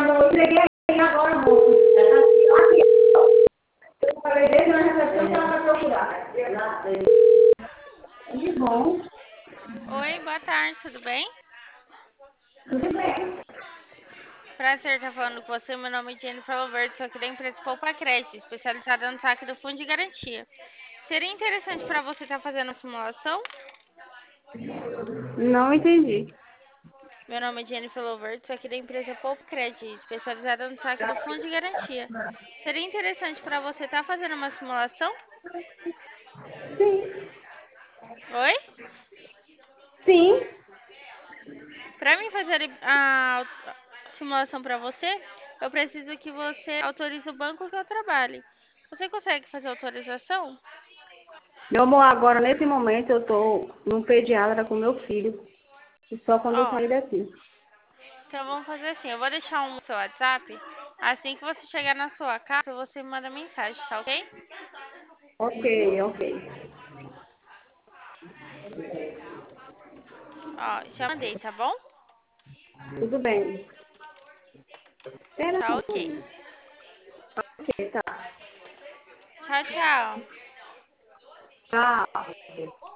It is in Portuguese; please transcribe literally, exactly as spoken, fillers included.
amor, eu entreguei aí agora, amor. Já tá aqui, ó. Eu falei dele, mas já sabe que ela vai procurar. Que bom. Oi, boa tarde, tudo bem? Tudo bem. Prazer estar falando com você. Meu nome é Jennifer Loverde, sou aqui da empresa Poupa Crédito, especializada no saque do Fundo de Garantia. Seria interessante para você estar fazendo a simulação? Não entendi. Meu nome é Jennifer Loverde, sou aqui da empresa Poupa Crédito, especializada no saque do Fundo de Garantia. Seria interessante para você estar fazendo uma simulação? Sim. Oi? Sim. Para mim fazer a simulação para você, eu preciso que você autorize o banco que eu trabalhe. Você consegue fazer autorização? Meu amor, agora nesse momento eu tô num pediatra com meu filho. E só quando eu Ó, sair daqui. então vamos fazer assim, eu vou deixar um no seu WhatsApp. Assim que você chegar na sua casa, você me manda mensagem, tá ok? Ok, ok. Ó, já mandei, tá bom? Tudo bem. Espera, Tá ok. amor. Ok, tá. Tchau, tchau. Tchau.